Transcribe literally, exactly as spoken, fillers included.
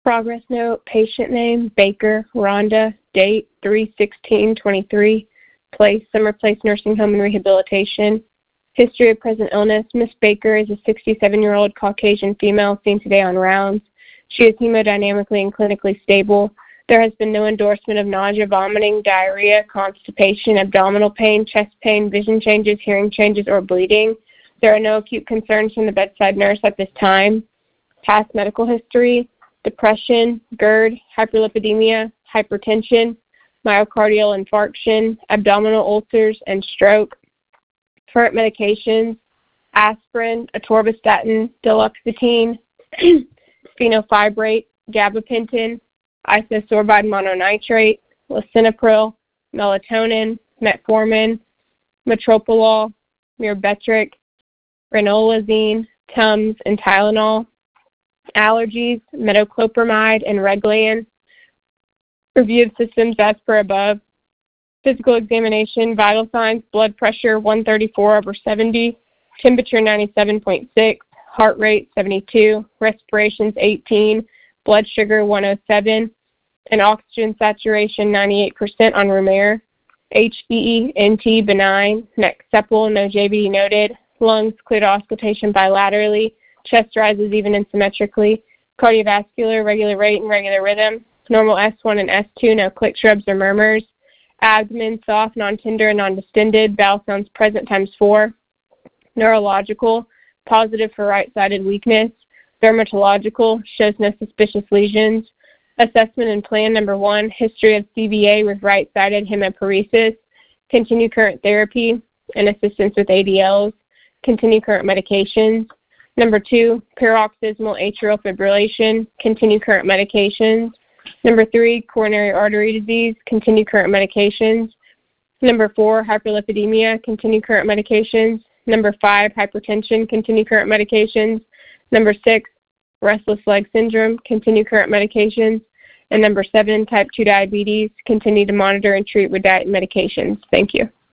Progress note, patient name, Baker, Rhonda, date, three sixteen twenty-three, place, Summer Place Nursing Home and Rehabilitation. History of present illness, Miss Baker is a sixty-seven-year-old Caucasian female seen today on rounds. She is hemodynamically and clinically stable. There has been no endorsement of nausea, vomiting, diarrhea, constipation, abdominal pain, chest pain, vision changes, hearing changes, or bleeding. There are no acute concerns from the bedside nurse at this time. Past medical history, depression, GERD, hyperlipidemia, hypertension, myocardial infarction, abdominal ulcers, and stroke. Current medications, aspirin, atorvastatin, duloxetine, fenofibrate, gabapentin, isosorbide mononitrate, lisinopril, melatonin, metformin, metoprolol, myrbetriq, ranolazine, Tums, and Tylenol. Allergies, metoclopramide and Reglan. Review of systems as per above. Physical examination, vital signs, blood pressure one thirty-four over seventy, temperature ninety-seven point six, heart rate seventy-two, respirations eighteen, blood sugar one oh seven, and oxygen saturation ninety-eight percent on room air. H E E N T benign, neck sepal, no J V D noted, lungs clear to auscultation bilaterally, chest rises even and symmetrically, cardiovascular, regular rate and regular rhythm, normal S one and S two, no click, shrubs, or murmurs, abdomen soft, non-tender, and non-distended, bowel sounds present times four, neurological, positive for right-sided weakness, dermatological, shows no suspicious lesions, assessment and plan number one, history of C V A with right-sided hemiparesis, continue current therapy and assistance with A D Ls, continue current medications. Number two, paroxysmal atrial fibrillation, continue current medications. Number three, coronary artery disease, continue current medications. Number four, hyperlipidemia, continue current medications. Number five, hypertension, continue current medications. Number six, restless leg syndrome, continue current medications. And number seven, type two diabetes, continue to monitor and treat with diet and medications. Thank you.